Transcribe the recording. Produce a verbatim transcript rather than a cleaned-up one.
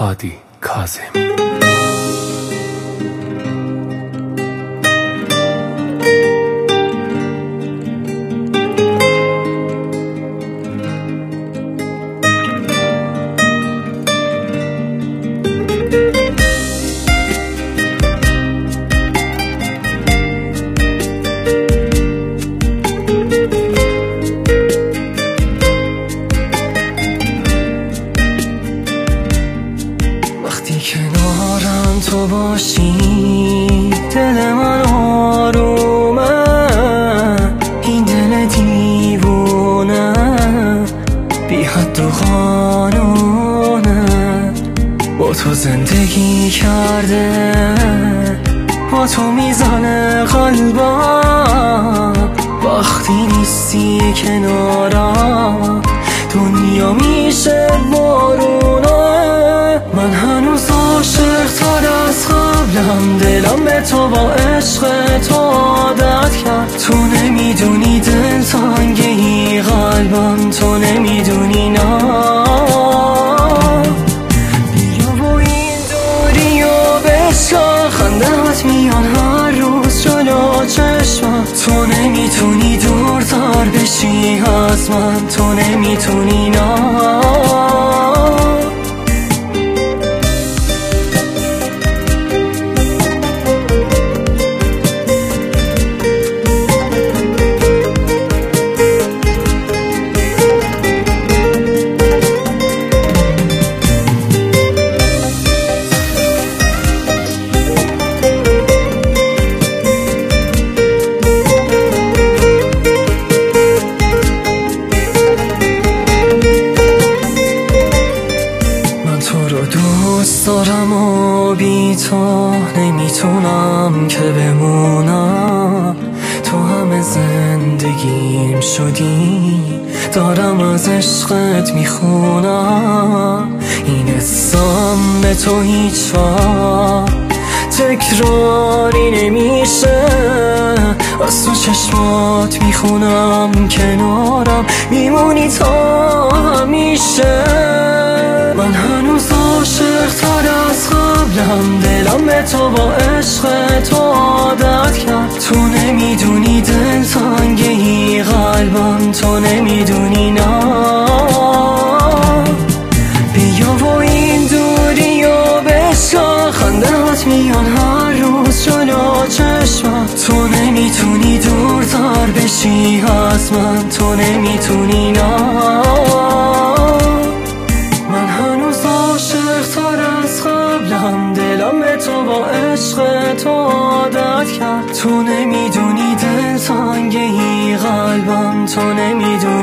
هادی کاظم. وقتی کنارم تو باشی دل من آرومه، این دل دیوونه بی حد و قانونه، با تو زندگی کرده، با تو میزنه قلبم. وقتی نیستی کنارم دنیا میشه بارونه. من هنوز عاشق تر از قبلم، دلم به تو با عشق تو عادت کرد. تو نمیدونی دل تنگه ای قلبم، تو نمیدونی نه. بیا و این دوری و بشکن، خنده‌ات میان هر روز جلو چشمم. تو نمیتونی دورتر بشی از من، تو نمیتونی نه. دوست دارم و بی تو نمیتونم که بمونم. تو همه زندگیم شدی، دارم از عشقت میخونم. این اسم به تو هیچ وقت تکراری نمیشه. از تو چشمات میخونم کنارم میمونی تا همیشه. من هنوز عاشق تر از قبلم، دلم به تو با عشق تو عادت کرد. تو نمیدونی دل تنگه ای قلبم، تو نمیدونی نه. بیا و این دوری و بشکن، خنده‌ات میان هر روز جلو چشمم. تو نمیتونی دورتر بشی از من، تو نمیتونی نه. من هنوز عاشق تر از قبلم، دلم به تو با عشق تو عادت کرد. تو نمیدونی دل تنگه ای قلبم، تو نمیدونی